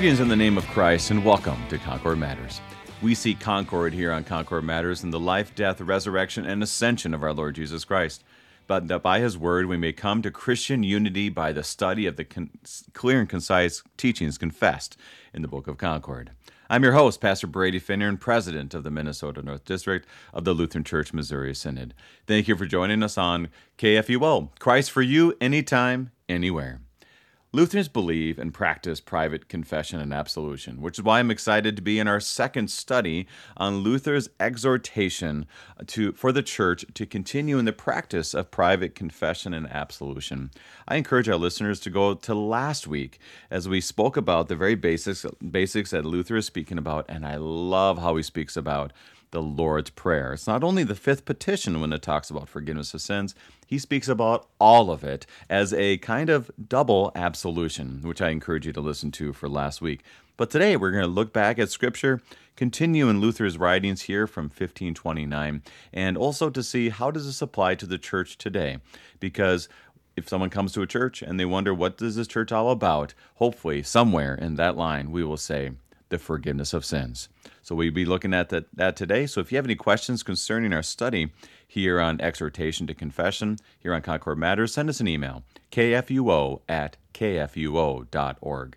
Greetings in the name of Christ and welcome to Concord Matters. We seek concord here on Concord Matters in the life, death, resurrection, and ascension of our Lord Jesus Christ, but that by His Word we may come to Christian unity by the study of the clear and concise teachings confessed in the Book of Concord. I'm your host, Pastor Brady Finner, President of the Minnesota North District of the Lutheran Church Missouri Synod. Thank you for joining us on KFUO, Christ for you, anytime, anywhere. Lutherans believe and practice private confession and absolution, which is why I'm excited to be in our second study on Luther's exhortation for the church to continue in the practice of private confession and absolution. I encourage our listeners to go to last week as we spoke about the very basics that Luther is speaking about, and I love how he speaks about the Lord's Prayer. It's not only the fifth petition when it talks about forgiveness of sins, he speaks about all of it as a kind of double absolution, which I encourage you to listen to for last week. But today we're going to look back at Scripture, continue in Luther's writings here from 1529, and also to see how does this apply to the church today. Because if someone comes to a church and they wonder what is this church all about, hopefully somewhere in that line we will say, the forgiveness of sins. So we'll be looking at that today. So if you have any questions concerning our study here on Exhortation to Confession, here on Concord Matters, send us an email, kfuo@kfuo.org,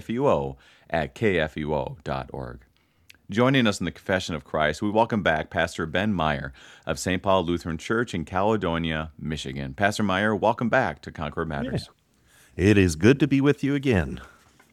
kfuo@kfuo.org. Joining us in the Confession of Christ, we welcome back Pastor Ben Meyer of St. Paul Lutheran Church in Caledonia, Michigan. Pastor Meyer, welcome back to Concord Matters. Yeah. It is good to be with you again.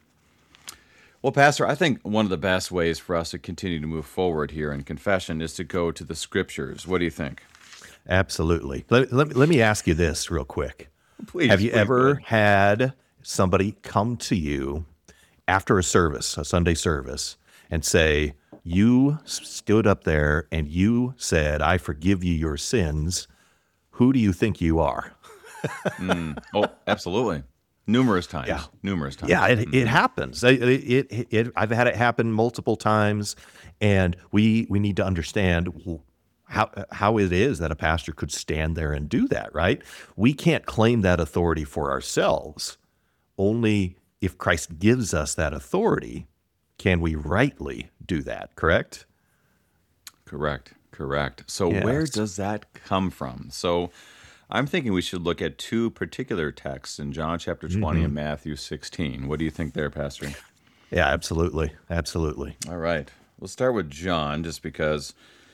Well, Pastor, I think one of the best ways for us to continue to move forward here in confession is to go to the Scriptures. What do you think? Absolutely. Let me ask you this real quick. Please. Have you ever had somebody come to you after a service, a Sunday service, and say, you stood up there and you said, I forgive you your sins. Who do you think you are? Oh, absolutely. Numerous times. Yeah. Yeah, it happens. I've had it happen multiple times, and we need to understand how it is that a pastor could stand there and do that, right? We can't claim that authority for ourselves. Only if Christ gives us that authority can we rightly do that, correct? Correct. So Yes. Where does that come from? So I'm thinking we should look at two particular texts in John chapter 20 and Matthew 16. What do you think there, Pastor? Yeah, absolutely. All right. We'll start with John just because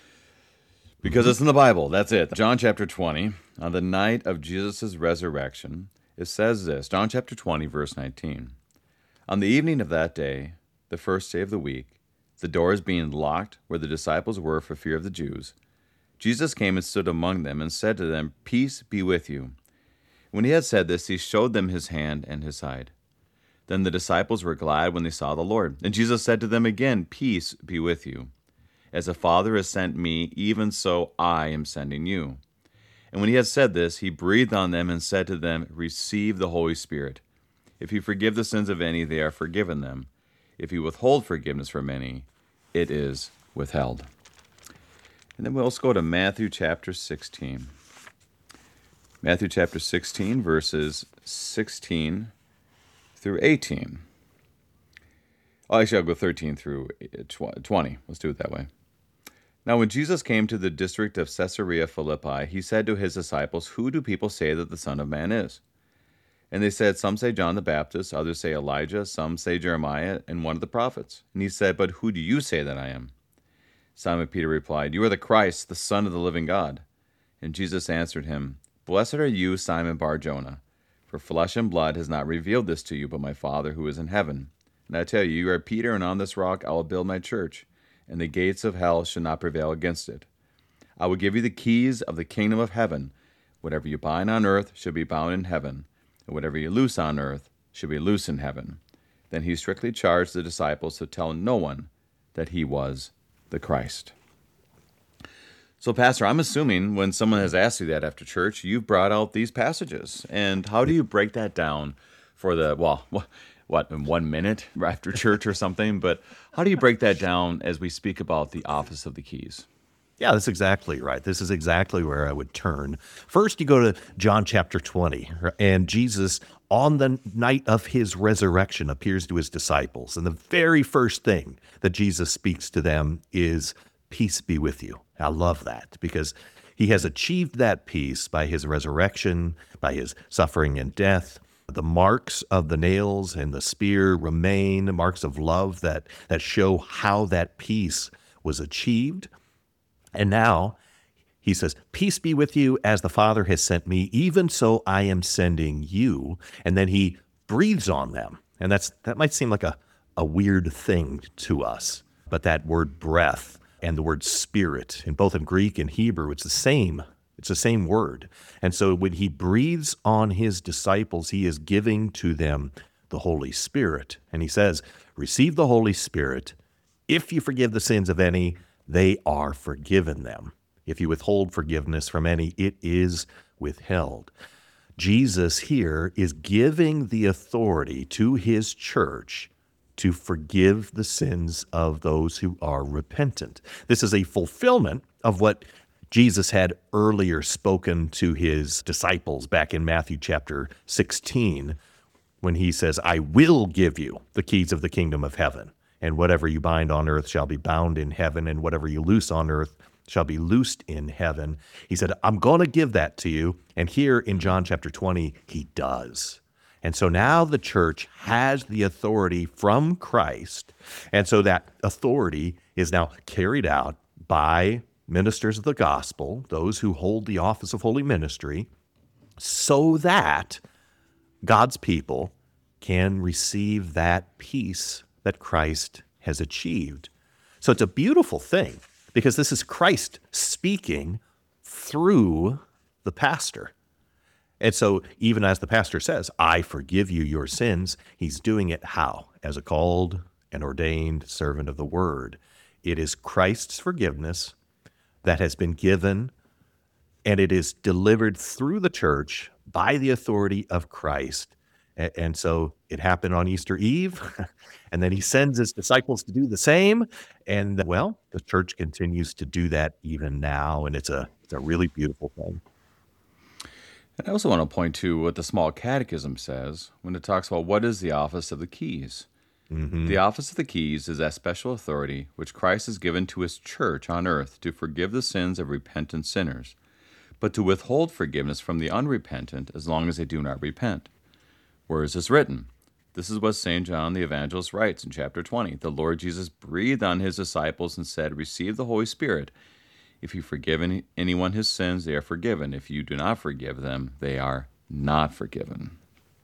it's in the Bible. That's it. John chapter 20, on the night of Jesus' resurrection, it says this, John chapter 20, verse 19. On the evening of that day, the first day of the week, the doors being locked where the disciples were for fear of the Jews, Jesus came and stood among them and said to them, Peace be with you. When he had said this, he showed them his hand and his side. Then the disciples were glad when they saw the Lord. And Jesus said to them again, Peace be with you. As the Father has sent me, even so I am sending you. And when he had said this, he breathed on them and said to them, Receive the Holy Spirit. If you forgive the sins of any, they are forgiven them. If you withhold forgiveness from any, it is withheld. And then we'll also go to Matthew chapter 16. Matthew chapter 16, verses 16 through 18. Oh, actually, I'll go 13 through 20. Let's do it that way. Now, when Jesus came to the district of Caesarea Philippi, he said to his disciples, Who do people say that the Son of Man is? And they said, Some say John the Baptist, others say Elijah, some say Jeremiah, and one of the prophets. And he said, But who do you say that I am? Simon Peter replied, You are the Christ, the Son of the living God. And Jesus answered him, Blessed are you, Simon Bar-Jonah, for flesh and blood has not revealed this to you, but my Father who is in heaven. And I tell you, you are Peter, and on this rock I will build my church, and the gates of hell shall not prevail against it. I will give you the keys of the kingdom of heaven. Whatever you bind on earth shall be bound in heaven, and whatever you loose on earth shall be loose in heaven. Then he strictly charged the disciples to tell no one that he was the Christ. So, Pastor, I'm assuming when someone has asked you that after church, you've brought out these passages. And how do you break that down for the, in 1 minute after church or something? But how do you break that down as we speak about the office of the keys? Yeah, that's exactly right. This is exactly where I would turn. First, you go to John chapter 20, and Jesus on the night of his resurrection appears to his disciples. And the very first thing that Jesus speaks to them is, peace be with you. I love that because he has achieved that peace by his resurrection, by his suffering and death. The marks of the nails and the spear remain, marks of love that show how that peace was achieved. And now he says, peace be with you as the Father has sent me, even so I am sending you. And then he breathes on them. And that might seem like a weird thing to us, but that word breath and the word spirit, in both in Greek and Hebrew, it's the same word. And so when he breathes on his disciples, he is giving to them the Holy Spirit. And he says, receive the Holy Spirit. If you forgive the sins of any, they are forgiven them. If you withhold forgiveness from any, it is withheld. Jesus here is giving the authority to his church to forgive the sins of those who are repentant. This is a fulfillment of what Jesus had earlier spoken to his disciples back in Matthew chapter 16, when he says, I will give you the keys of the kingdom of heaven, and whatever you bind on earth shall be bound in heaven, and whatever you loose on earth shall be loosed in heaven. He said, I'm going to give that to you. And here in John chapter 20, he does. And so now the church has the authority from Christ. And so that authority is now carried out by ministers of the gospel, those who hold the office of holy ministry, so that God's people can receive that peace that Christ has achieved. So it's a beautiful thing, because this is Christ speaking through the pastor. And so even as the pastor says, I forgive you your sins, he's doing it how? As a called and ordained servant of the word. It is Christ's forgiveness that has been given, and it is delivered through the church by the authority of Christ. And so it happened on Easter Eve, and then he sends his disciples to do the same. And well, the church continues to do that even now, and it's a really beautiful thing. And I also want to point to what the Small Catechism says when it talks about what is the office of the keys. Mm-hmm. The office of the keys is that special authority which Christ has given to his church on earth to forgive the sins of repentant sinners, but to withhold forgiveness from the unrepentant as long as they do not repent. Where is this written? This is what St. John the Evangelist writes in chapter 20. The Lord Jesus breathed on his disciples and said, receive the Holy Spirit. If you forgive anyone his sins, they are forgiven. If you do not forgive them, they are not forgiven.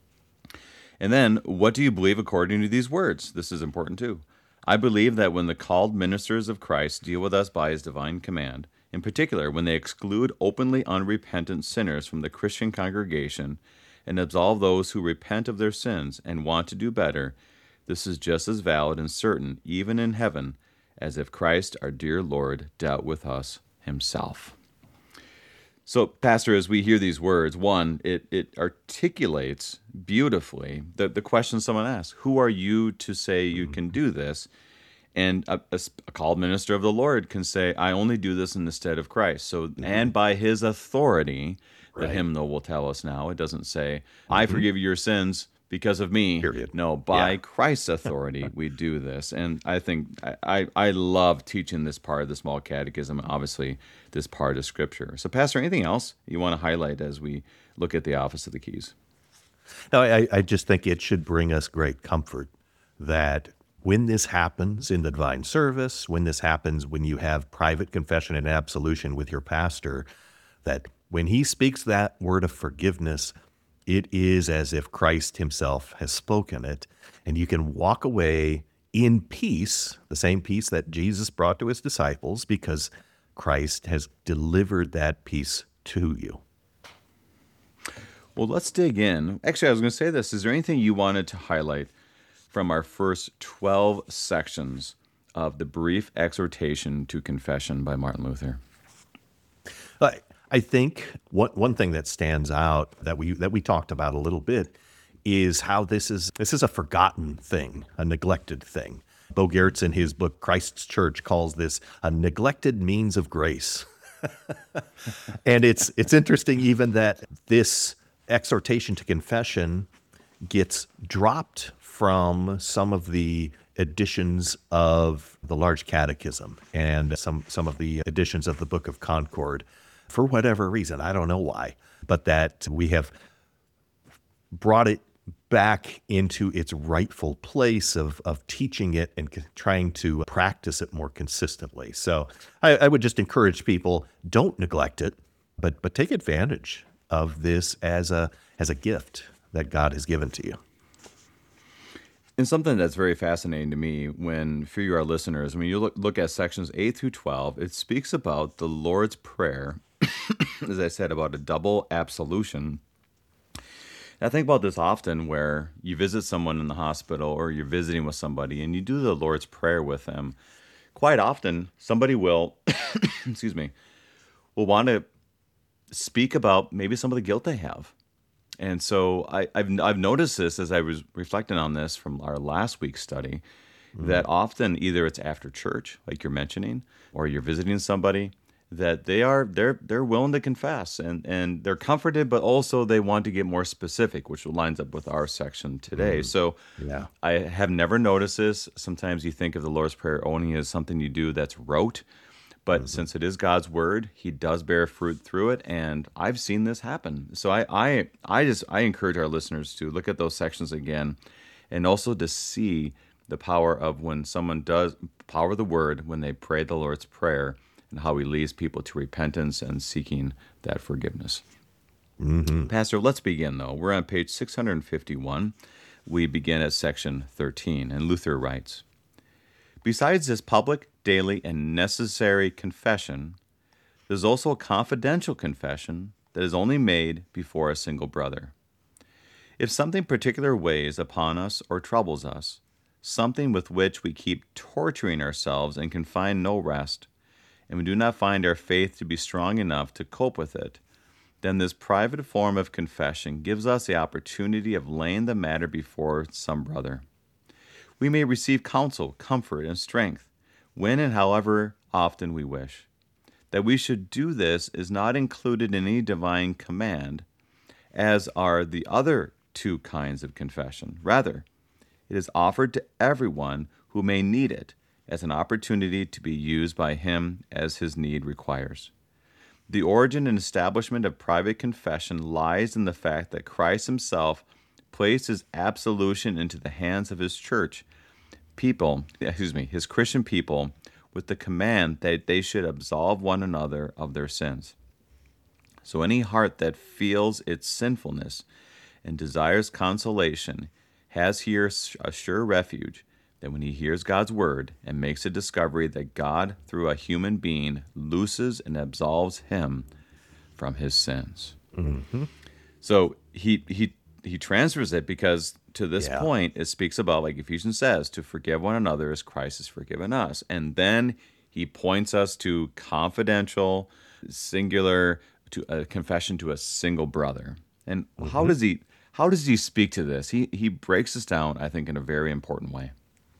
And then, what do you believe according to these words? This is important too. I believe that when the called ministers of Christ deal with us by his divine command, in particular when they exclude openly unrepentant sinners from the Christian congregation and absolve those who repent of their sins and want to do better, this is just as valid and certain, even in heaven, as if Christ, our dear Lord, dealt with us himself. So, Pastor, as we hear these words, one, it articulates beautifully the question someone asked: who are you to say you can do this? And a called minister of the Lord can say, I only do this in the stead of Christ. So, and by his authority, the hymnal will tell us now. It doesn't say, I forgive your sins because of me. Period. No, by Christ's authority, we do this. And I think I love teaching this part of the Small Catechism, and obviously this part of Scripture. So, Pastor, anything else you want to highlight as we look at the office of the keys? No, I just think it should bring us great comfort that when this happens in the divine service, when this happens when you have private confession and absolution with your pastor, that when he speaks that word of forgiveness, it is as if Christ himself has spoken it, and you can walk away in peace, the same peace that Jesus brought to his disciples, because Christ has delivered that peace to you. Well, let's dig in. Actually, I was going to say this. Is there anything you wanted to highlight from our first 12 sections of the brief exhortation to confession by Martin Luther? I think one thing that stands out that we talked about a little bit is how this is a forgotten thing, a neglected thing. Bo Gertz, in his book Christ's Church, calls this a neglected means of grace. And it's interesting even that this exhortation to confession gets dropped from some of the editions of the Large Catechism and some of the editions of the Book of Concord for whatever reason. I don't know why, but that we have brought it back into its rightful place of teaching it and trying to practice it more consistently. So I would just encourage people, don't neglect it, but take advantage of this as a gift that God has given to you. And something that's very fascinating to me for you, our listeners, when you look at sections 8 through 12, it speaks about the Lord's Prayer, as I said, about a double absolution. And I think about this often where you visit someone in the hospital or you're visiting with somebody and you do the Lord's Prayer with them. Quite often, somebody will, excuse me, will want to speak about maybe some of the guilt they have. And so I've noticed this as I was reflecting on this from our last week's study, that often either it's after church, like you're mentioning, or you're visiting somebody, that they're willing to confess and they're comforted, but also they want to get more specific, which lines up with our section today. So Yeah. I have never noticed this. Sometimes you think of the Lord's Prayer only as something you do that's rote. But since it is God's word, he does bear fruit through it, and I've seen this happen. So I encourage our listeners to look at those sections again, and also to see the power of when someone does power the word when they pray the Lord's Prayer, and how he leads people to repentance and seeking that forgiveness. Pastor, let's begin though. We're on page 651. We begin at section 13, and Luther writes, "Besides this public, daily, and necessary confession, there's also a confidential confession that is only made before a single brother. If something particular weighs upon us or troubles us, something with which we keep torturing ourselves and can find no rest, and we do not find our faith to be strong enough to cope with it, then this private form of confession gives us the opportunity of laying the matter before some brother. We may receive counsel, comfort, and strength when and however often we wish. That we should do this is not included in any divine command, as are the other two kinds of confession. Rather, it is offered to everyone who may need it as an opportunity to be used by him as his need requires. The origin and establishment of private confession lies in the fact that Christ himself placed his absolution into the hands of his his Christian people, with the command that they should absolve one another of their sins. So any heart that feels its sinfulness and desires consolation has here a sure refuge, that when he hears God's word and makes a discovery that God, through a human being, looses and absolves him from his sins." So he transfers it because to this point, it speaks about, like Ephesians says, to forgive one another as Christ has forgiven us. And then he points us to confidential, singular, to a confession to a single brother. And how does he speak to this? He breaks this down, I think, in a very important way.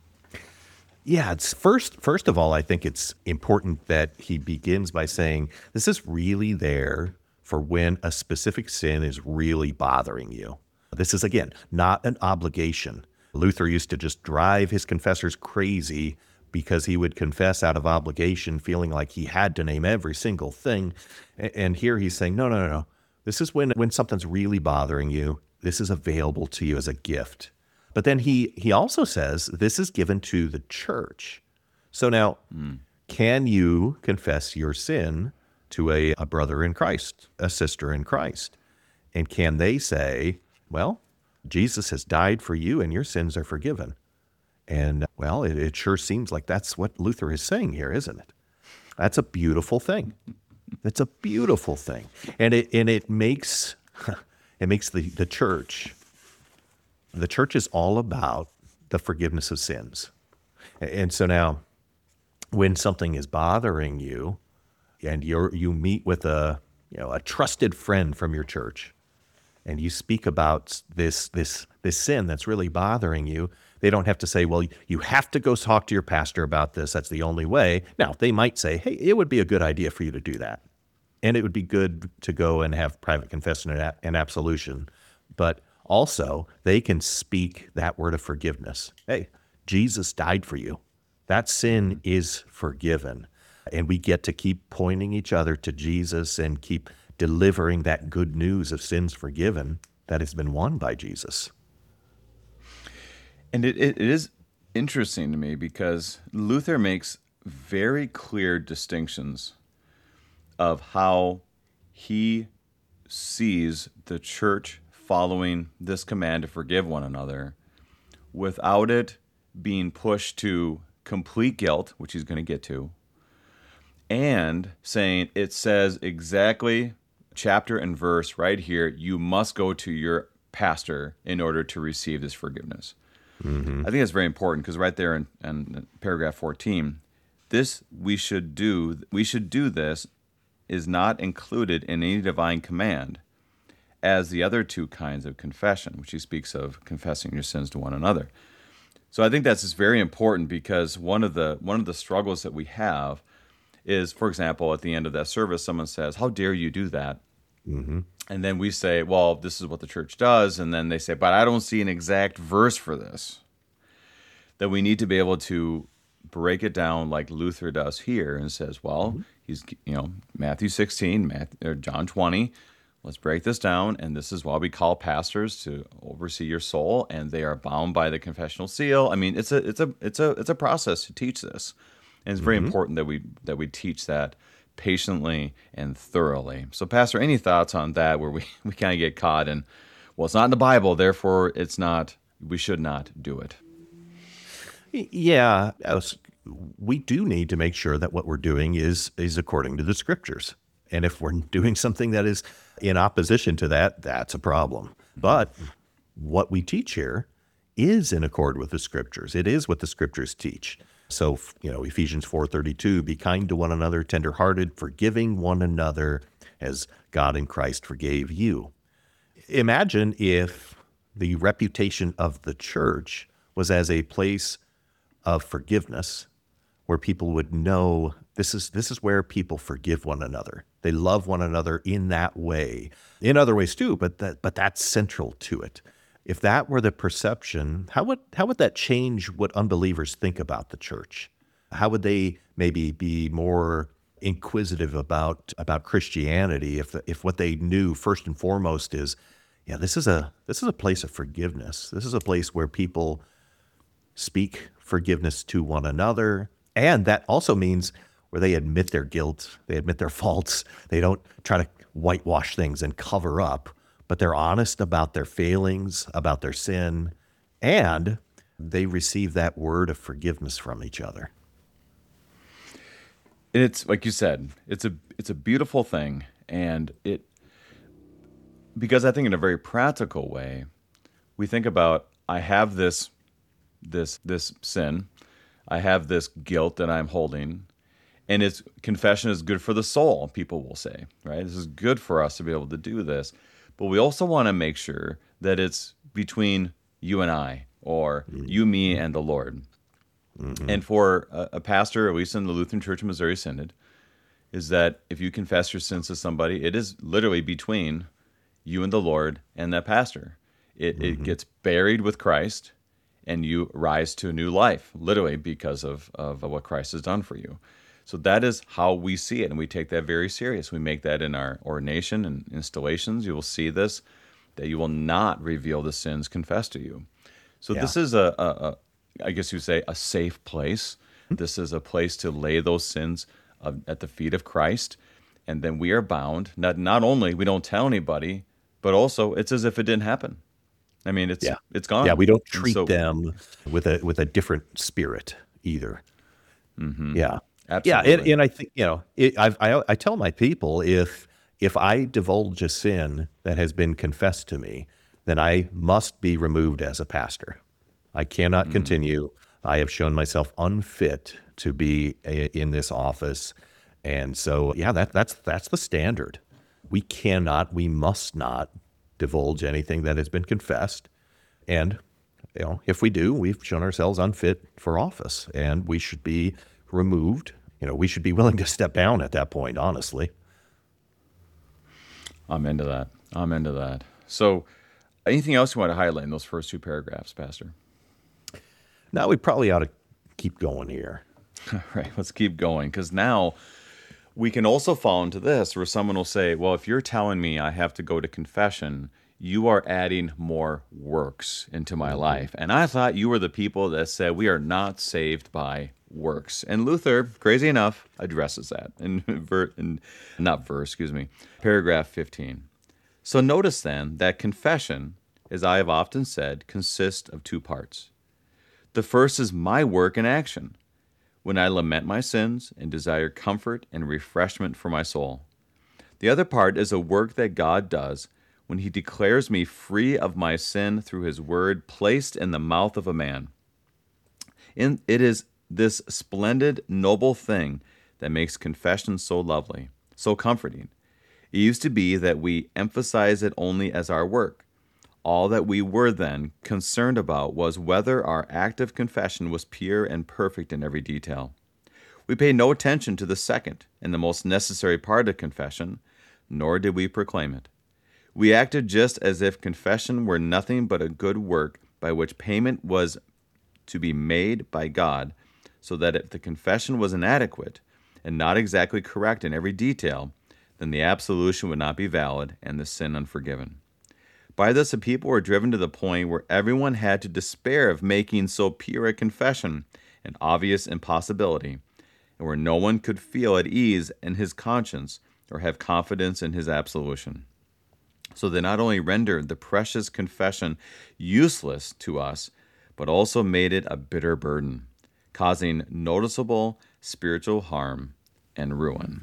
Yeah, it's first of all, I think it's important that he begins by saying this is really there for when a specific sin is really bothering you. This is, again, not an obligation. Luther used to just drive his confessors crazy because he would confess out of obligation, feeling like he had to name every single thing. And here he's saying, no. This is when something's really bothering you. This is available to you as a gift. But then he also says this is given to the church. So now, can you confess your sin to a brother in Christ, a sister in Christ? And can they say, well, Jesus has died for you and your sins are forgiven? And, well, it sure seems like that's what Luther is saying here, isn't it? That's a beautiful thing. That's a beautiful thing. And it makes the church. The church is all about the forgiveness of sins. And so now, when something is bothering you, and you meet with a trusted friend from your church, and you speak about this sin that's really bothering you, they don't have to say, well, you have to go talk to your pastor about this. That's the only way. Now, they might say, hey, it would be a good idea for you to do that. And it would be good to go and have private confession and absolution. But also they can speak that word of forgiveness. Hey, Jesus died for you. That sin is forgiven. And we get to keep pointing each other to Jesus and keep delivering that good news of sins forgiven that has been won by Jesus. And it is interesting to me because Luther makes very clear distinctions of how he sees the church following this command to forgive one another without it being pushed to complete guilt, which he's going to get to, and saying it says exactly chapter and verse right here, you must go to your pastor in order to receive this forgiveness. I think that's very important because right there in paragraph 14, this we should do this is not included in any divine command as the other two kinds of confession, which he speaks of confessing your sins to one another. So I think that's just very important because one of the struggles that we have is, for example, at the end of that service, someone says, "How dare you do that?" And then we say, "Well, this is what the church does." And then they say, "But I don't see an exact verse for this." That we need to be able to break it down like Luther does here and says, "Well, he's Matthew 16, or John 20. Let's break this down, and this is why we call pastors to oversee your soul, and they are bound by the confessional seal." I mean, it's a process to teach this, and it's very important that we teach that patiently and thoroughly. So, Pastor, any thoughts on that where we kind of get caught in, well, it's not in the Bible, therefore we should not do it? Yeah, we do need to make sure that what we're doing is according to the scriptures. And if we're doing something that is in opposition to that, that's a problem. But what we teach here is in accord with the scriptures. It is what the scriptures teach. So, Ephesians 4:32, be kind to one another, tenderhearted, forgiving one another as God in Christ forgave you. Imagine if the reputation of the church was as a place of forgiveness where people would know this is where people forgive one another. They love one another in that way. In other ways too, but that's central to it. If that were the perception, how would that change what unbelievers think about the church? How would they maybe be more inquisitive about Christianity if what they knew first and foremost is, yeah, this is a place of forgiveness. This is a place where people speak forgiveness to one another, and that also means where they admit their guilt, they admit their faults. They don't try to whitewash things and cover up, but they're honest about their failings, about their sin, and they receive that word of forgiveness from each other. And it's like you said, it's a beautiful thing, and because I think in a very practical way, we think about, I have this sin, I have this guilt that I'm holding, and confession is good for the soul, people will say, right? This is good for us to be able to do this. But we also want to make sure that it's between you and I, or you, me, and the Lord. And for a pastor, at least in the Lutheran Church of Missouri Synod, is that if you confess your sins to somebody, it is literally between you and the Lord and that pastor. It gets buried with Christ, and you rise to a new life, literally because of what Christ has done for you. So that is how we see it, and we take that very serious. We make that in our ordination and installations. You will see this, that you will not reveal the sins confessed to you. So this is I guess you say, a safe place. This is a place to lay those sins at the feet of Christ, and then we are bound. Not only we don't tell anybody, but also it's as if it didn't happen. I mean, it's gone. Yeah, we don't treat them with a different spirit either. Yeah, absolutely. Yeah, and I think I tell my people, if I divulge a sin that has been confessed to me, then I must be removed as a pastor. I cannot continue. I have shown myself unfit to be in this office, and so that's the standard. We must not divulge anything that has been confessed, and if we do, we've shown ourselves unfit for office, and we should be removed. We should be willing to step down at that point, honestly. I'm into that. So Anything else you want to highlight in those first two paragraphs, Pastor? Now we probably ought to keep going here. All right, let's keep going, because now we can also fall into this where someone will say, well, if you're telling me I have to go to confession, you are adding more works into my life. And I thought you were the people that said we are not saved by works. And Luther, crazy enough, addresses that in paragraph 15. So notice then that confession, as I have often said, consists of two parts. The first is my work and action, when I lament my sins and desire comfort and refreshment for my soul. The other part is a work that God does when he declares me free of my sin through his word placed in the mouth of a man. It is this splendid, noble thing that makes confession so lovely, so comforting. It used to be that we emphasize it only as our work. All that we were then concerned about was whether our act of confession was pure and perfect in every detail. We paid no attention to the second and the most necessary part of confession, nor did we proclaim it. We acted just as if confession were nothing but a good work by which payment was to be made by God, so that if the confession was inadequate and not exactly correct in every detail, then the absolution would not be valid and the sin unforgiven. By this, the people were driven to the point where everyone had to despair of making so pure a confession an obvious impossibility, and where no one could feel at ease in his conscience or have confidence in his absolution. So they not only rendered the precious confession useless to us, but also made it a bitter burden, causing noticeable spiritual harm and ruin.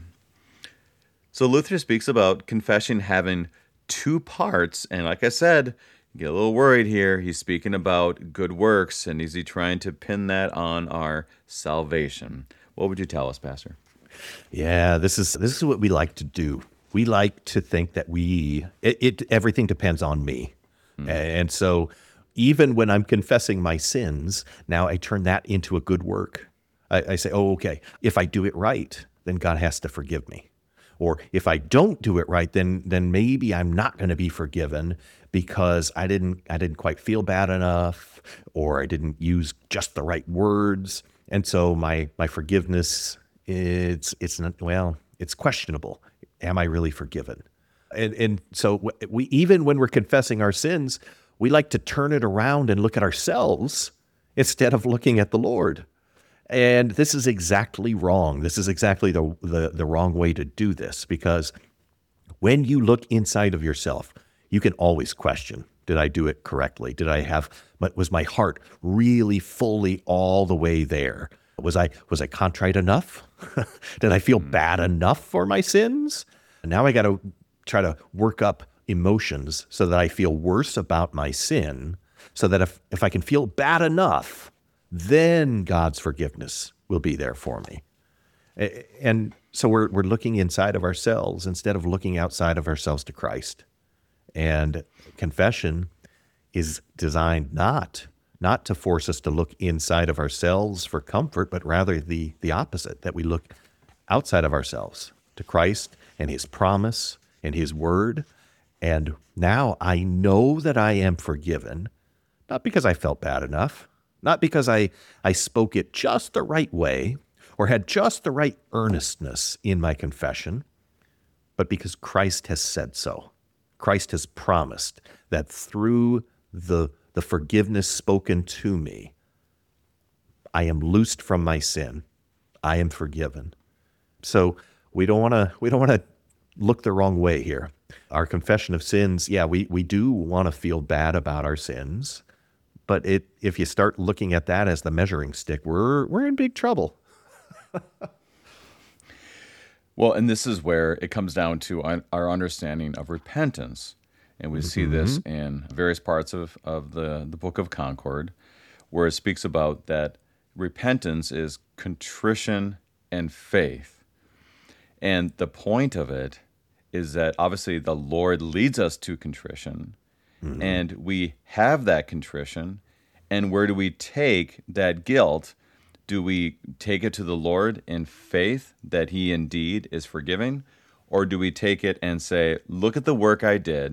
So Luther speaks about confession having two parts, and like I said, get a little worried here. He's speaking about good works, and is he trying to pin that on our salvation? What would you tell us, Pastor? Yeah, this is what we like to do. We like to think that everything depends on me. And so even when I'm confessing my sins, now I turn that into a good work. I say, oh, okay, if I do it right, then God has to forgive me. Or if I don't do it right, then maybe I'm not going to be forgiven because I didn't quite feel bad enough, or I didn't use just the right words. And so my forgiveness, it's questionable. Am I really forgiven? And so we, even when we're confessing our sins, we like to turn it around and look at ourselves instead of looking at the Lord. And this is exactly wrong. This is exactly the wrong way to do this, because when you look inside of yourself, you can always question, did I do it correctly? Was my heart really fully all the way there? Was I contrite enough? Did I feel bad enough for my sins? And now I got to try to work up emotions so that I feel worse about my sin, so that if I can feel bad enough, then God's forgiveness will be there for me. And so we're looking inside of ourselves instead of looking outside of ourselves to Christ. And confession is designed not to force us to look inside of ourselves for comfort, but rather the opposite, that we look outside of ourselves to Christ and his promise and his word. And now I know that I am forgiven, not because I felt bad enough, not because I spoke it just the right way or had just the right earnestness in my confession, but because Christ has said so. Christ has promised that through the forgiveness spoken to me, I am loosed from my sin. I am forgiven. So we don't want to look the wrong way here. Our confession of sins, we do want to feel bad about our sins. But if you start looking at that as the measuring stick, we're in big trouble. Well, and this is where it comes down to our understanding of repentance. And we see this in various parts of the Book of Concord, where it speaks about that repentance is contrition and faith. And the point of it is that obviously the Lord leads us to contrition, and we have that contrition. And where do we take that guilt? Do we take it to the Lord in faith that he indeed is forgiving? Or do we take it and say, look at the work I did.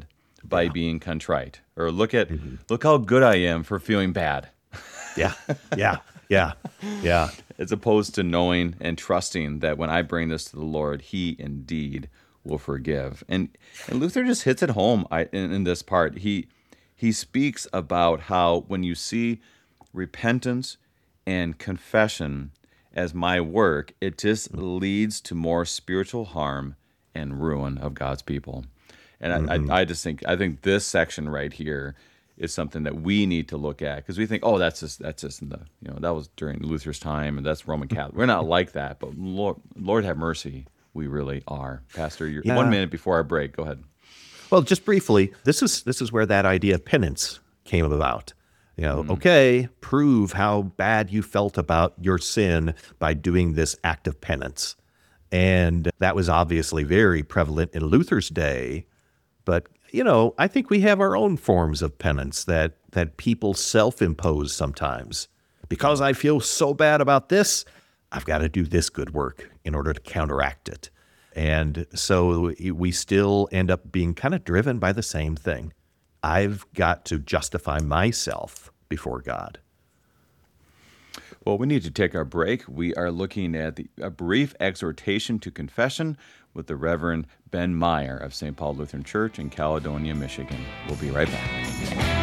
by being contrite, or look how good I am for feeling bad. Yeah, yeah, yeah, yeah. As opposed to knowing and trusting that when I bring this to the Lord, He indeed will forgive. And Luther just hits it home in this part. He speaks about how when you see repentance and confession as my work, it just leads to more spiritual harm and ruin of God's people. And I think this section right here is something that we need to look at, because we think, oh, that's just in the, that was during Luther's time, and that's Roman Catholic. We're not like that, but Lord have mercy, we really are. Pastor, 1 minute before our break. Go ahead. Well, just briefly, this is where that idea of penance came about. Okay, prove how bad you felt about your sin by doing this act of penance. And that was obviously very prevalent in Luther's day. But, I think we have our own forms of penance that people self-impose sometimes. Because I feel so bad about this, I've got to do this good work in order to counteract it. And so we still end up being kind of driven by the same thing. I've got to justify myself before God. Well, we need to take our break. We are looking at a brief exhortation to confession with the Reverend Ben Meyer of St. Paul Lutheran Church in Caledonia, Michigan. We'll be right back.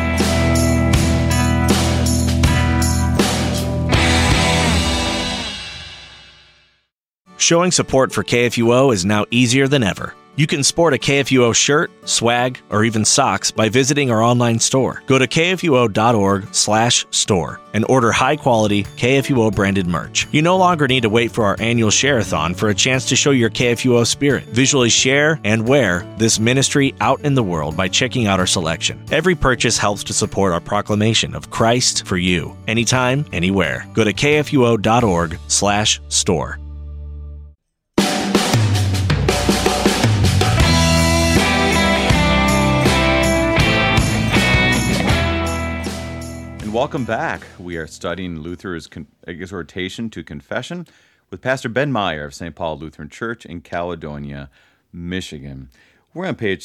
Showing support for KFUO is now easier than ever. You can sport a KFUO shirt, swag, or even socks by visiting our online store. Go to kfuo.org/store and order high-quality KFUO-branded merch. You no longer need to wait for our annual share-a-thon for a chance to show your KFUO spirit. Visually share and wear this ministry out in the world by checking out our selection. Every purchase helps to support our proclamation of Christ for you, anytime, anywhere. Go to kfuo.org/store. Welcome back. We are studying Luther's exhortation to confession with Pastor Ben Meyer of St. Paul Lutheran Church in Caledonia, Michigan. We're on page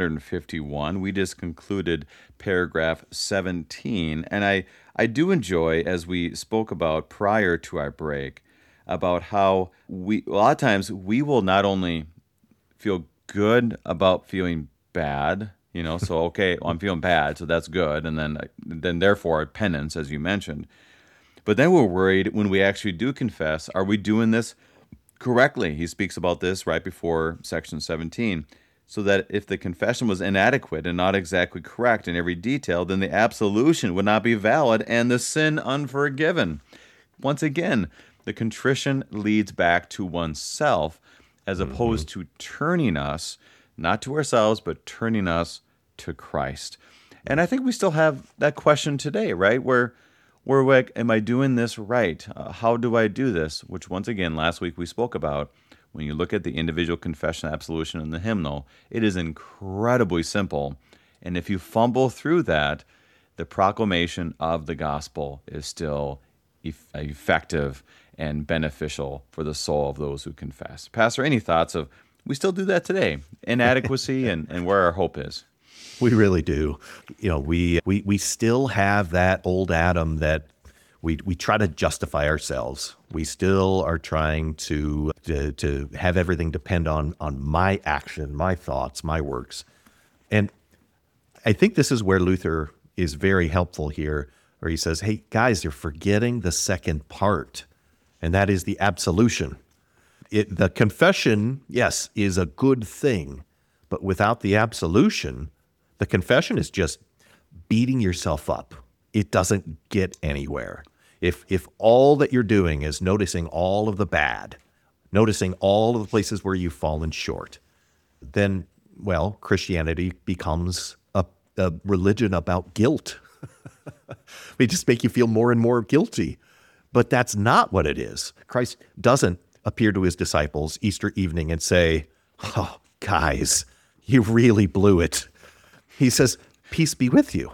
651. We just concluded paragraph 17, and I do enjoy, as we spoke about prior to our break, about how a lot of times we will not only feel good about feeling bad, so, okay, well, I'm feeling bad, so that's good. And then therefore, penance, as you mentioned. But then we're worried when we actually do confess, are we doing this correctly? He speaks about this right before section 17. So that if the confession was inadequate and not exactly correct in every detail, then the absolution would not be valid and the sin unforgiven. Once again, the contrition leads back to oneself as opposed to turning us, not to ourselves, but turning us to Christ. And I think we still have that question today, right? Where we're like, am I doing this right? How do I do this? Which, once again, last week we spoke about. When you look at the individual confession, absolution, and the hymnal, it is incredibly simple. And if you fumble through that, the proclamation of the gospel is still effective and beneficial for the soul of those who confess. Pastor, any thoughts of, we still do that today, inadequacy and where our hope is? We really do. We still have that old Adam that we try to justify ourselves. We still are trying to have everything depend on my action, my thoughts, my works. And I think this is where Luther is very helpful here, where he says, hey, guys, you're forgetting the second part, and that is the absolution. The confession, yes, is a good thing, but without the absolution, the confession is just beating yourself up. It doesn't get anywhere. If all that you're doing is noticing all of the bad, noticing all of the places where you've fallen short, then, well, Christianity becomes a religion about guilt. They just make you feel more and more guilty. But that's not what it is. Christ doesn't appear to his disciples Easter evening and say, oh, guys, you really blew it. He says, peace be with you.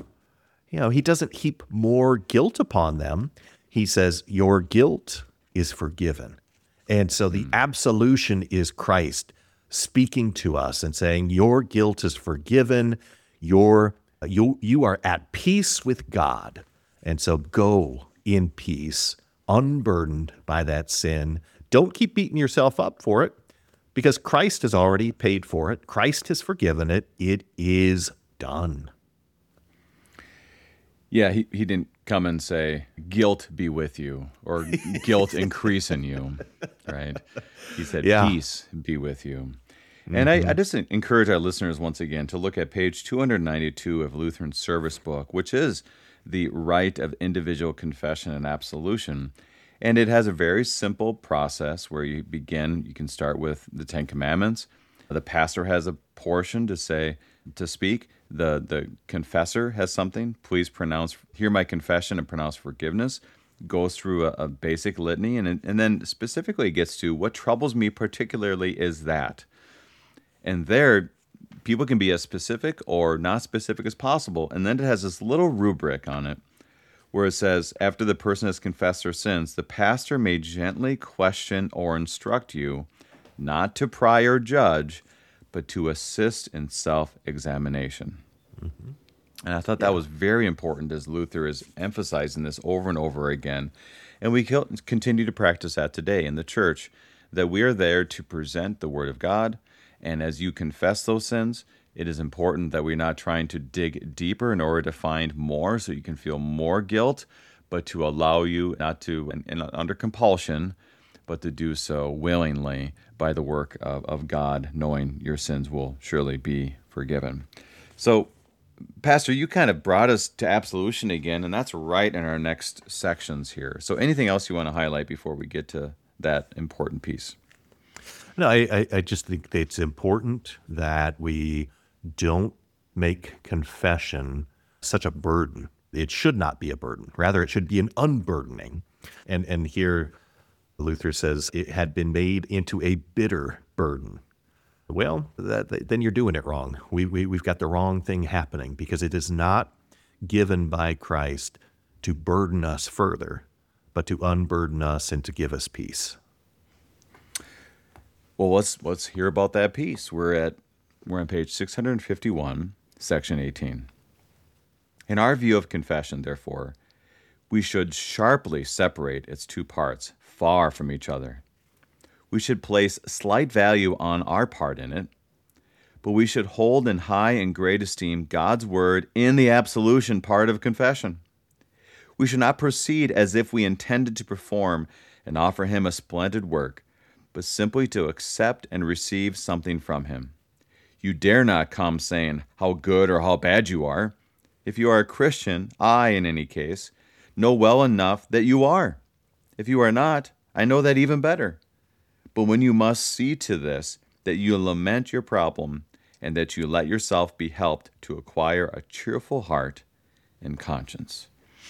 He doesn't heap more guilt upon them. He says, your guilt is forgiven. And so the absolution is Christ speaking to us and saying, your guilt is forgiven. You are at peace with God. And so go in peace, unburdened by that sin. Don't keep beating yourself up for it, because Christ has already paid for it. Christ has forgiven it. It is done. Yeah, he didn't come and say, guilt be with you, or guilt increase in you, right? He said, peace be with you. And I just encourage our listeners once again to look at page 292 of Lutheran Service Book, which is the rite of individual confession and absolution. And it has a very simple process where you can start with the Ten Commandments. The pastor has a portion to speak. The confessor has something. Please hear my confession and pronounce forgiveness. Goes through a basic litany, and then specifically gets to what troubles me particularly is that. And there, people can be as specific or not specific as possible. And then it has this little rubric on it where it says, after the person has confessed their sins, the pastor may gently question or instruct you, not to pry or judge, but to assist in self-examination. Mm-hmm. And I thought that was very important, as Luther is emphasizing this over and over again. And we continue to practice that today in the church, that we are there to present the Word of God. And as you confess those sins, it is important that we're not trying to dig deeper in order to find more so you can feel more guilt, but to allow you not to, and under compulsion, but to do so willingly by the work of God, knowing your sins will surely be forgiven. So, Pastor, you kind of brought us to absolution again, and that's right in our next sections here. So anything else you want to highlight before we get to that important piece? No, I just think that it's important that we don't make confession such a burden. It should not be a burden. Rather, it should be an unburdening. And here Luther says it had been made into a bitter burden. Well, then you're doing it wrong. We've got the wrong thing happening, because it is not given by Christ to burden us further, but to unburden us and to give us peace. Well, let's hear about that piece. We're on page 651, section 18. In our view of confession, therefore, we should sharply separate its two parts, far from each other. We should place slight value on our part in it, but we should hold in high and great esteem God's word in the absolution part of confession. We should not proceed as if we intended to perform and offer him a splendid work, but simply to accept and receive something from him. You dare not come saying how good or how bad you are. If you are a Christian, I, in any case, know well enough that you are. If you are not, I know that even better. But when you must see to this, that you lament your problem, and that you let yourself be helped to acquire a cheerful heart and conscience.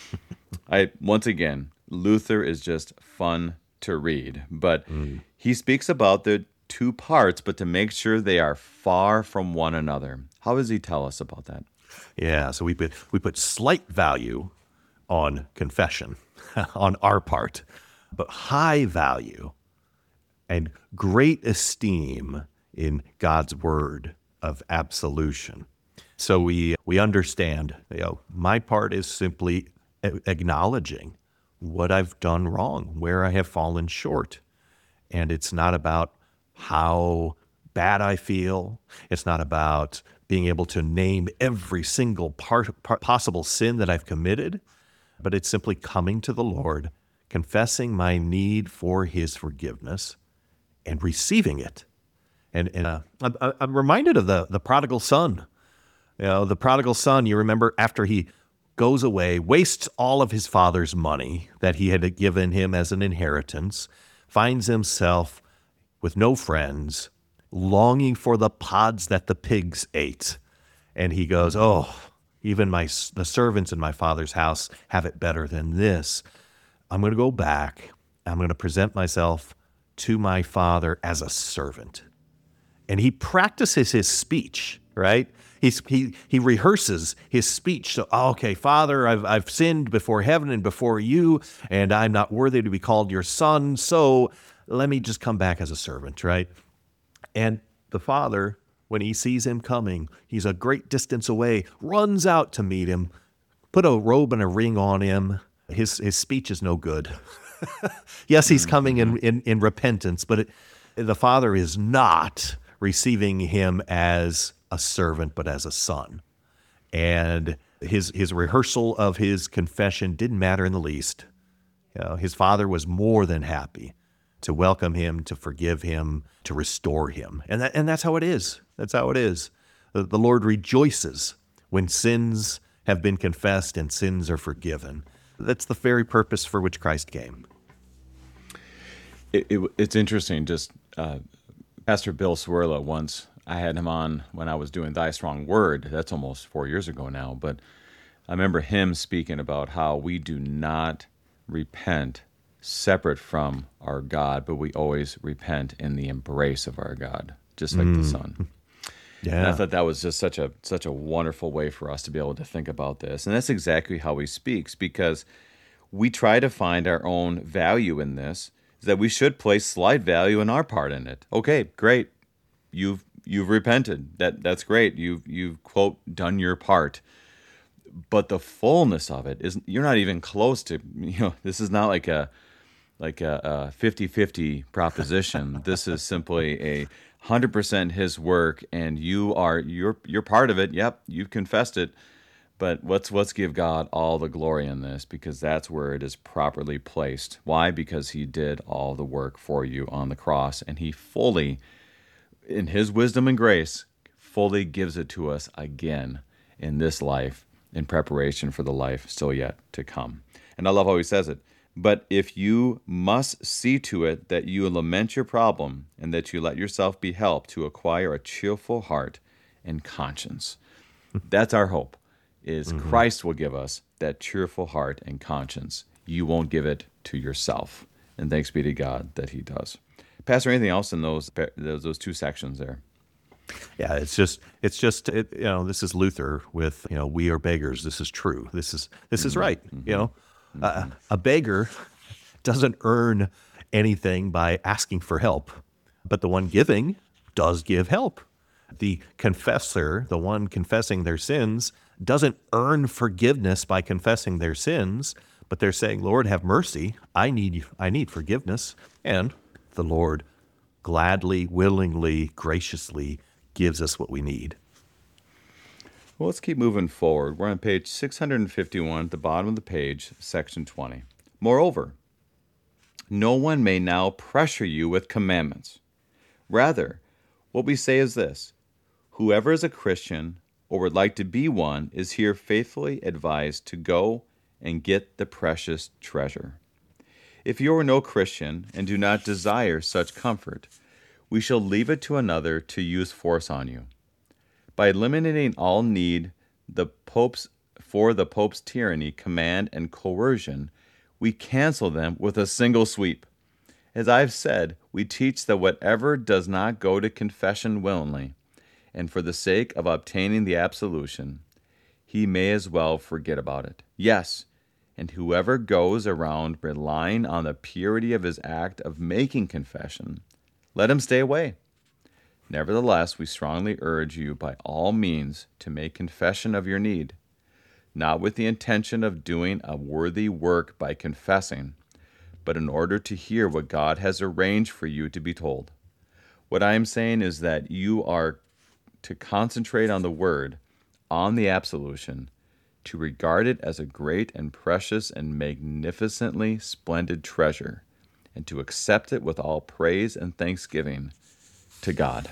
Once again, Luther is just fun to read, but he speaks about the two parts, but to make sure they are far from one another. How does he tell us about that? Yeah, so we put slight value on confession on our part, but high value and great esteem in God's word of absolution. So we understand, my part is simply acknowledging what I've done wrong, where I have fallen short. And it's not about how bad I feel. It's not about being able to name every single possible sin that I've committed, but it's simply coming to the Lord, confessing my need for his forgiveness, and receiving it. And I'm reminded of the prodigal son. The prodigal son, you remember, after he goes away, wastes all of his father's money that he had given him as an inheritance, finds himself with no friends, longing for the pods that the pigs ate. And he goes, even the servants in my father's house have it better than this. I'm going to go back. I'm going to present myself to my father as a servant. And he practices his speech, right? He rehearses his speech. So, okay, Father, I've sinned before heaven and before you, and I'm not worthy to be called your son. So let me just come back as a servant, right? And The father, when he sees him coming, he's a great distance away, runs out to meet him, put a robe and a ring on him. His speech is no good. Yes, he's coming in repentance, but the father is not receiving him as a servant, but as a son. And his rehearsal of his confession didn't matter in the least. His father was more than happy to welcome him, to forgive him, to restore him. And that's how it is. That's how it is. The Lord rejoices when sins have been confessed and sins are forgiven. That's the very purpose for which Christ came. It's interesting. Just Pastor Bill Swerla once, I had him on when I was doing Thy Strong Word. That's almost 4 years ago now. But I remember him speaking about how we do not repent separate from our God, but we always repent in the embrace of our God, just like the Son. Yeah. And I thought that was just such a wonderful way for us to be able to think about this. And that's exactly how he speaks, because we try to find our own value in this, that we should place slight value in our part in it. Okay, great. You've repented. That's great. You've quote done your part. But the fullness of it is, you're not even close to, this is not like a 50-50 proposition. This is simply a 100% his work, and you're part of it. Yep, you've confessed it. But let's give God all the glory in this, because that's where it is properly placed. Why? Because he did all the work for you on the cross, and he fully, in his wisdom and grace, fully gives it to us again in this life, in preparation for the life still yet to come. And I love how he says it. But if you must see to it that you lament your problem, and that you let yourself be helped to acquire a cheerful heart and conscience. That's our hope, is Christ will give us that cheerful heart and conscience. You won't give it to yourself. And thanks be to God that he does. Pastor, anything else in those two sections there? Yeah, it's just this is Luther with, we are beggars. This is true. This is right. A beggar doesn't earn anything by asking for help, but the one giving does give help. The confessor, the one confessing their sins, doesn't earn forgiveness by confessing their sins, but they're saying, Lord, have mercy. I need forgiveness. And the Lord gladly, willingly, graciously gives us what we need. Well, let's keep moving forward. We're on page 651 at the bottom of the page, section 20. Moreover, no one may now pressure you with commandments. Rather, what we say is this: whoever is a Christian or would like to be one is here faithfully advised to go and get the precious treasure. If you are no Christian and do not desire such comfort, we shall leave it to another to use force on you. By eliminating all need for the Pope's tyranny, command, and coercion, we cancel them with a single sweep. As I've said, we teach that whatever does not go to confession willingly, and for the sake of obtaining the absolution, he may as well forget about it. Yes, and whoever goes around relying on the purity of his act of making confession, let him stay away. Nevertheless, we strongly urge you by all means to make confession of your need, not with the intention of doing a worthy work by confessing, but in order to hear what God has arranged for you to be told. What I am saying is that you are to concentrate on the word, on the absolution, to regard it as a great and precious and magnificently splendid treasure, and to accept it with all praise and thanksgiving to God.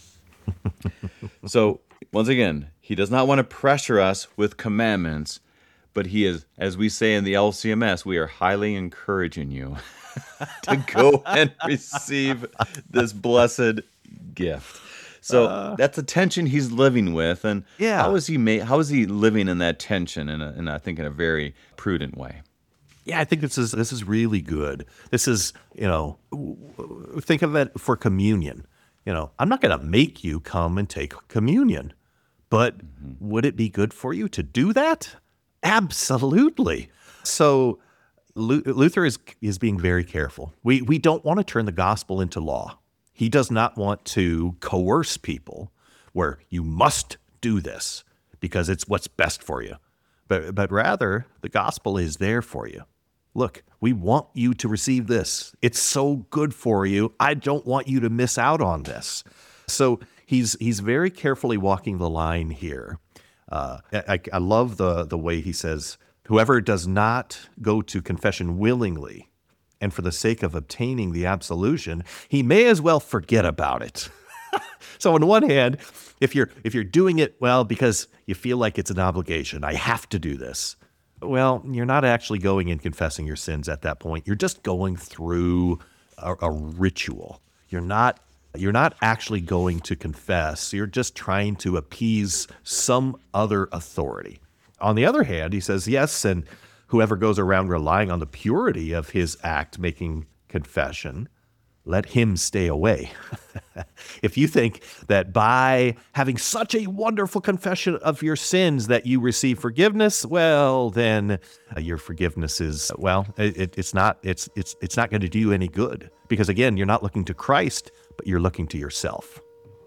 So, once again, he does not want to pressure us with commandments, but he is, as we say in the LCMS, we are highly encouraging you to go and receive this blessed gift. So that's a tension he's living with, and Yeah. how is he living in that tension in I think in a very prudent way? Yeah, I think this is really good. This is, think of it for communion. I'm not going to make you come and take communion, but would it be good for you to do that? Absolutely. So Luther is being very careful. We don't want to turn the gospel into law. He does not want to coerce people where you must do this because it's what's best for you. But rather, the gospel is there for you. Look, we want you to receive this. It's so good for you. I don't want you to miss out on this. So he's very carefully walking the line here. I love the way he says, whoever does not go to confession willingly and for the sake of obtaining the absolution, he may as well forget about it. So on one hand, if you're doing it, well, because you feel like it's an obligation, I have to do this. Well, you're not actually going and confessing your sins at that point. You're just going through a ritual. You're not actually going to confess. You're just trying to appease some other authority. On the other hand, he says, yes, and whoever goes around relying on the purity of his act making confession, let him stay away. If you think that by having such a wonderful confession of your sins that you receive forgiveness, well, then your forgiveness is, well, it's not going to do you any good. Because again, you're not looking to Christ, but you're looking to yourself.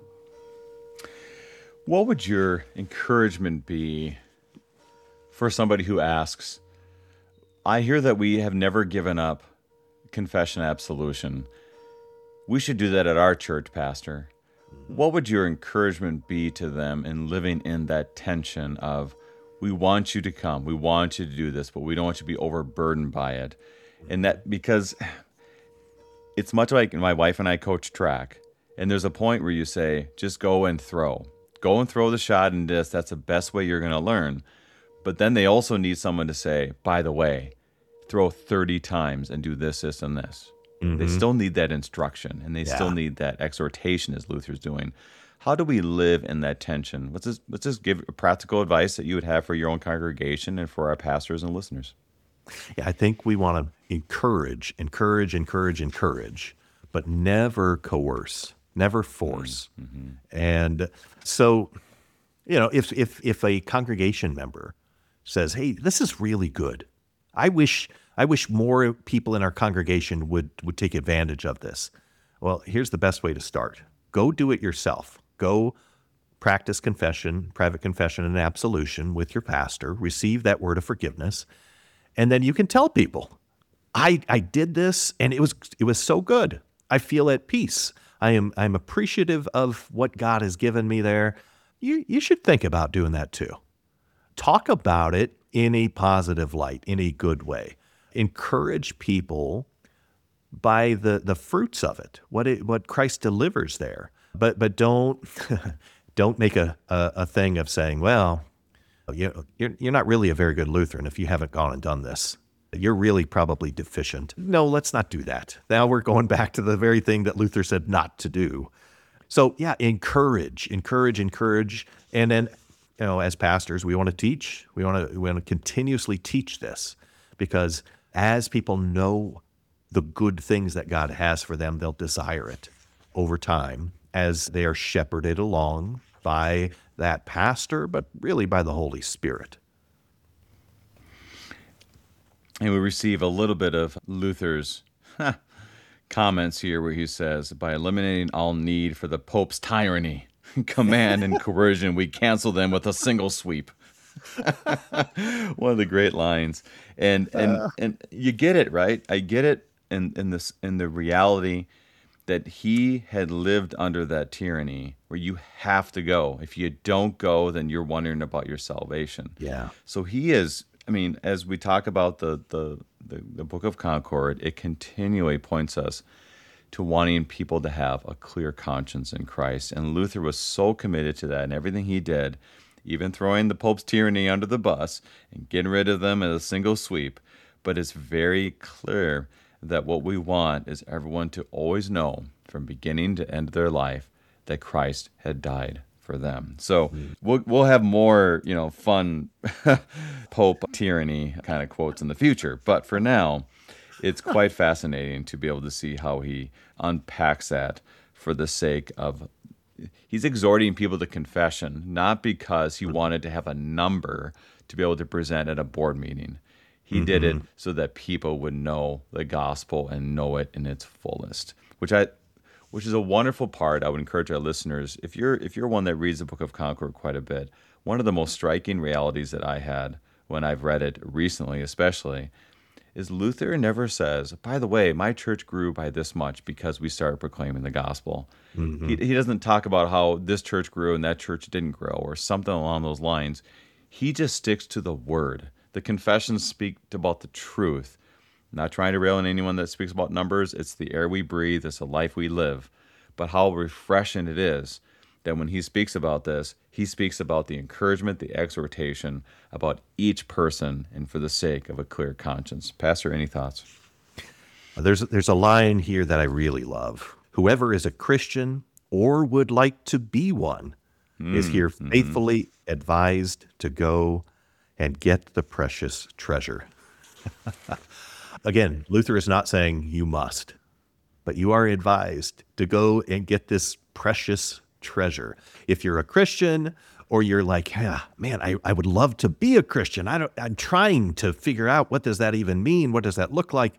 What would your encouragement be for somebody who asks, I hear that we have never given up confession absolution. We should do that at our church, Pastor. What would your encouragement be to them in living in that tension of, we want you to come, we want you to do this, but we don't want you to be overburdened by it? And that, because it's much like my wife and I coach track, and there's a point where you say, just go and throw. Go and throw the shot in this. That's the best way you're going to learn. But then they also need someone to say, by the way, throw 30 times and do this, this, and this. Mm-hmm. They still need that instruction, and they still need that exhortation as Luther's doing. How do we live in that tension? Let's just give practical advice that you would have for your own congregation and for our pastors and listeners. Yeah, I think we want to encourage, but never coerce, never force. Mm-hmm. And so, if a congregation member says, hey, this is really good. I wish more people in our congregation would take advantage of this. Well, here's the best way to start. Go do it yourself. Go practice confession, private confession and absolution with your pastor. Receive that word of forgiveness. And then you can tell people, I did this and it was so good. I feel at peace. I'm appreciative of what God has given me there. You should think about doing that too. Talk about it in a positive light, in a good way. Encourage people by the fruits of it, what Christ delivers there. But don't make a thing of saying, well, you're not really a very good Lutheran if you haven't gone and done this. You're really probably deficient. No, let's not do that. Now we're going back to the very thing that Luther said not to do. So yeah, encourage. And then, as pastors, we want to teach. We want to continuously teach this, because as people know the good things that God has for them, they'll desire it over time as they are shepherded along by that pastor, but really by the Holy Spirit. And we receive a little bit of Luther's comments here where he says, by eliminating all need for the Pope's tyranny, command, and coercion, we cancel them with a single sweep. One of the great lines. And you get it, right? I get it in the reality that he had lived under that tyranny where you have to go. If you don't go, then you're wondering about your salvation. Yeah. So he is, as we talk about the Book of Concord, it continually points us to wanting people to have a clear conscience in Christ. And Luther was so committed to that, and everything he did, even throwing the Pope's tyranny under the bus and getting rid of them in a single sweep. But it's very clear that what we want is everyone to always know from beginning to end of their life that Christ had died for them. So we'll have more, fun Pope tyranny kind of quotes in the future. But for now, it's quite fascinating to be able to see how he unpacks that for the sake of, he's exhorting people to confession, not because he wanted to have a number to be able to present at a board meeting. He did it so that people would know the gospel and know it in its fullest, which which is a wonderful part. I would encourage our listeners, if you're one that reads the Book of Concord quite a bit, one of the most striking realities that I had when I've read it recently, especially, is Luther never says, by the way, my church grew by this much because we started proclaiming the gospel. He doesn't talk about how this church grew and that church didn't grow or something along those lines. He just sticks to the word. The confessions speak about the truth. Not trying to rail on anyone that speaks about numbers. It's the air we breathe. It's the life we live. But how refreshing it is that when he speaks about this, he speaks about the encouragement, the exhortation about each person and for the sake of a clear conscience. Pastor, any thoughts? There's a line here that I really love. Whoever is a Christian or would like to be one is here faithfully advised to go and get the precious treasure. Again, Luther is not saying you must, but you are advised to go and get this precious treasure. If you're a Christian or you're like, yeah, man, I would love to be a Christian. I'm trying to figure out, what does that even mean? What does that look like?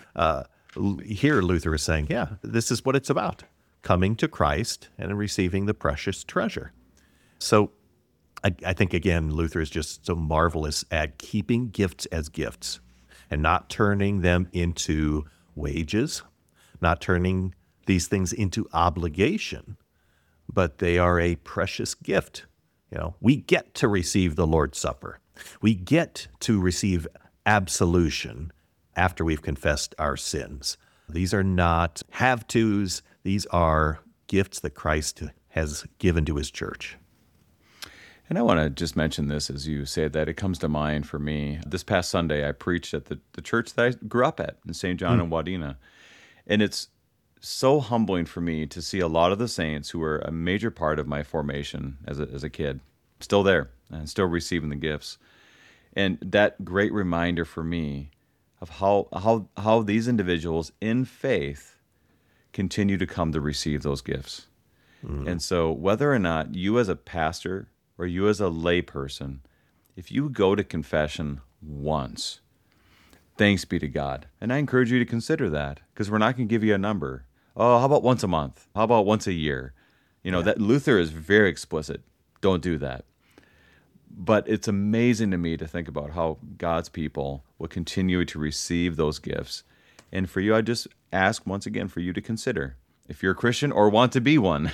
Here, Luther is saying, yeah, this is what it's about. Coming to Christ and receiving the precious treasure. So I think, again, Luther is just so marvelous at keeping gifts as gifts and not turning them into wages, not turning these things into obligation, but they are a precious gift. We get to receive the Lord's Supper. We get to receive absolution after we've confessed our sins. These are not have-tos. These are gifts that Christ has given to his church. And I want to just mention this as you say that. It comes to mind for me. This past Sunday, I preached at the church that I grew up at in St. John in Wadena. And it's so humbling for me to see a lot of the saints who were a major part of my formation as a kid still there and still receiving the gifts. And that great reminder for me of how these individuals in faith continue to come to receive those gifts. And so whether or not you as a pastor or you as a lay person, if you go to confession once, thanks be to God. And I encourage you to consider that, because we're not going to give you a number. Oh, how about once a month? How about once a year? That Luther is very explicit. Don't do that. But it's amazing to me to think about how God's people will continue to receive those gifts. And for you, I just ask once again for you to consider, if you're a Christian or want to be one,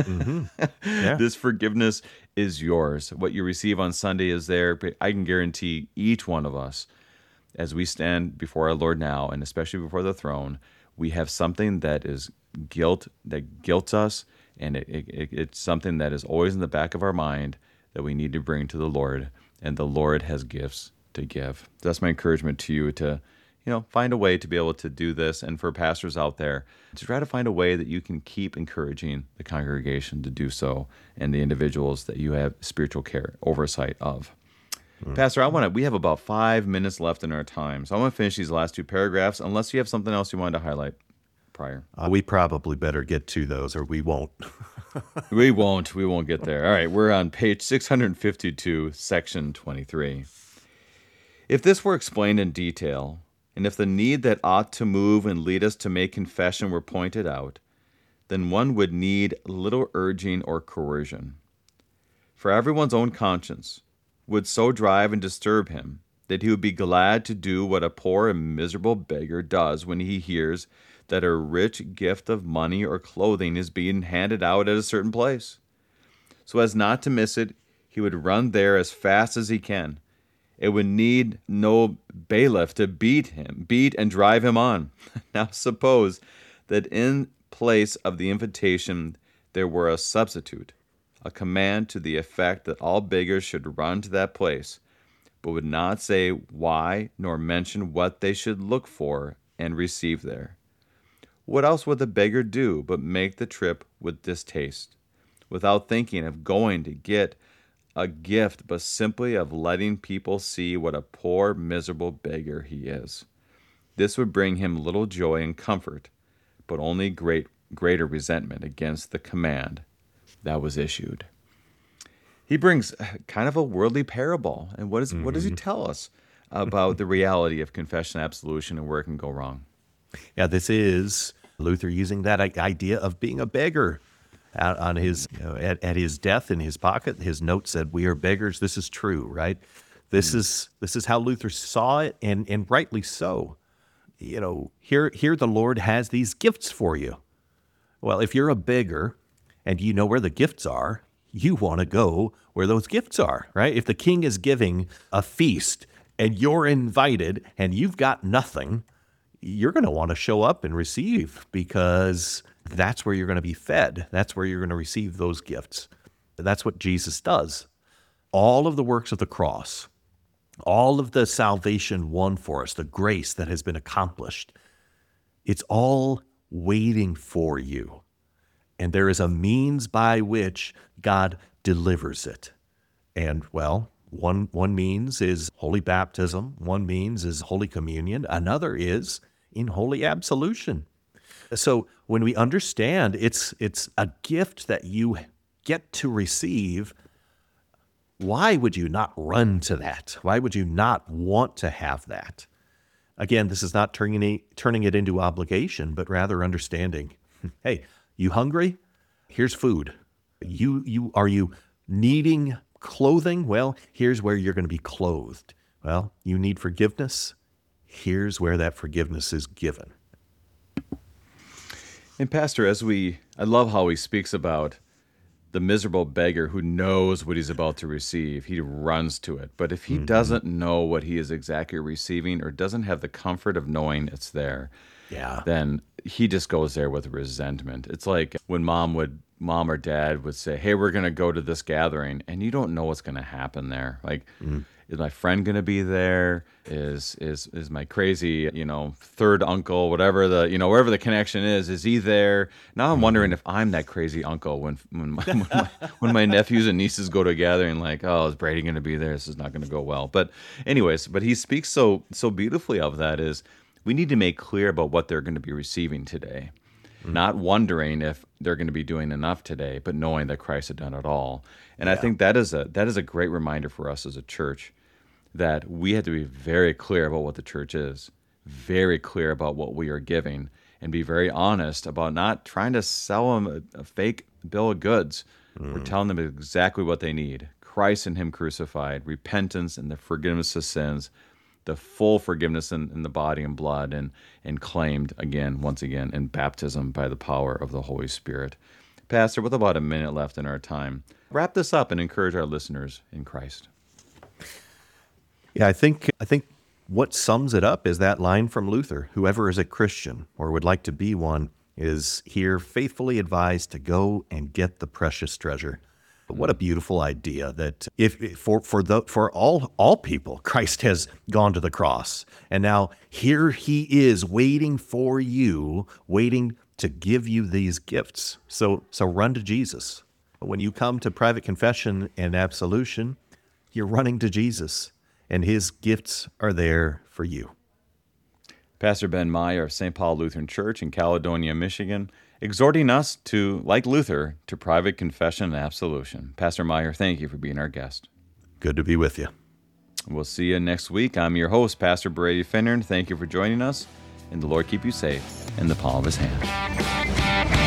this forgiveness is yours. What you receive on Sunday is there. I can guarantee each one of us, as we stand before our Lord now, and especially before the throne, we have something that is guilt, that guilts us, and it's something that is always in the back of our mind that we need to bring to the Lord, and the Lord has gifts to give. That's my encouragement to you, to find a way to be able to do this, and for pastors out there, to try to find a way that you can keep encouraging the congregation to do so, and the individuals that you have spiritual care oversight of. Pastor, we have about 5 minutes left in our time, so I want to finish these last 2 paragraphs, unless you have something else you wanted to highlight prior. We probably better get to those, or we won't. We won't get there. All right, we're on page 652, section 23. If this were explained in detail, and if the need that ought to move and lead us to make confession were pointed out, then one would need little urging or coercion. For everyone's own conscience would so drive and disturb him that he would be glad to do what a poor and miserable beggar does when he hears that a rich gift of money or clothing is being handed out at a certain place. So as not to miss it, he would run there as fast as he can. It would need no bailiff to beat and drive him on. Now suppose that in place of the invitation there were a substitute, a command to the effect that all beggars should run to that place, but would not say why nor mention what they should look for and receive there. What else would the beggar do but make the trip with distaste, without thinking of going to get a gift, but simply of letting people see what a poor, miserable beggar he is? This would bring him little joy and comfort, but only greater resentment against the command that was issued. He brings kind of a worldly parable. And what does he tell us about the reality of confession, absolution, and where it can go wrong? Yeah, this is Luther using that idea of being a beggar. On his, at his death, in his pocket, his note said, "We are beggars." This is true, right? This is how Luther saw it, and rightly so. Here the Lord has these gifts for you. Well, if you're a beggar and you know where the gifts are, you want to go where those gifts are, right? If the king is giving a feast and you're invited and you've got nothing, you're going to want to show up and receive, because that's where you're going to be fed. That's where you're going to receive those gifts. That's what Jesus does. All of the works of the cross, all of the salvation won for us, the grace that has been accomplished, it's all waiting for you. And there is a means by which God delivers it. And, well, one means is holy baptism. One means is Holy Communion. Another is in holy absolution. So when we understand it's a gift that you get to receive, why would you not run to that? Why would you not want to have that? Again, this is not turning it into obligation, but rather understanding, hey, you hungry? Here's food. Are you needing clothing? Well, here's where you're going to be clothed. Well, you need forgiveness? Here's where that forgiveness is given. And Pastor, I love how he speaks about the miserable beggar who knows what he's about to receive. He runs to it. But if he doesn't know what he is exactly receiving, or doesn't have the comfort of knowing it's there, then he just goes there with resentment. It's like when mom or dad would say, "Hey, we're going to go to this gathering," and you don't know what's going to happen there. Like, is my friend going to be there? Is my crazy, third uncle, whatever wherever the connection is he there? Now I'm wondering if I'm that crazy uncle when my nephews and nieces go to a gathering, like, oh, is Brady going to be there? This is not going to go well. But anyways, he speaks so beautifully of that is we need to make clear about what they're going to be receiving today. Not wondering if they're going to be doing enough today, but knowing that Christ had done it all. And I think that is a great reminder for us as a church, that we have to be very clear about what the church is, very clear about what we are giving, and be very honest about not trying to sell them a fake bill of goods. We're telling them exactly what they need: Christ and Him crucified, repentance and the forgiveness of sins, the full forgiveness in the body and blood, and claimed once again in baptism by the power of the Holy Spirit. Pastor, with about a minute left in our time, wrap this up and encourage our listeners in Christ. Yeah, I think what sums it up is that line from Luther: whoever is a Christian or would like to be one is here faithfully advised to go and get the precious treasure. But what a beautiful idea that for all people, Christ has gone to the cross. And now here He is waiting for you, waiting to give you these gifts. So run to Jesus. When you come to private confession and absolution, you're running to Jesus, and His gifts are there for you. Pastor Ben Meyer of St. Paul Lutheran Church in Caledonia, Michigan, exhorting us to, like Luther, to private confession and absolution. Pastor Meyer, thank you for being our guest. Good to be with you. We'll see you next week. I'm your host, Pastor Brady Finnern. Thank you for joining us, and the Lord keep you safe in the palm of His hand.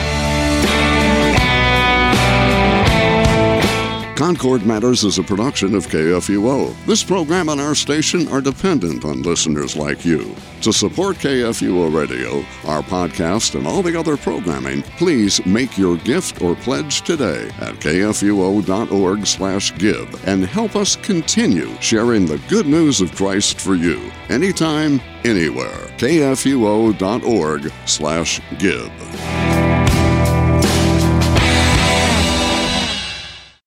Concord Matters is a production of KFUO. This program and our station are dependent on listeners like you. To support KFUO Radio, our podcast, and all the other programming, please make your gift or pledge today at kfuo.org/give and help us continue sharing the good news of Christ for you, anytime, anywhere. kfuo.org/give.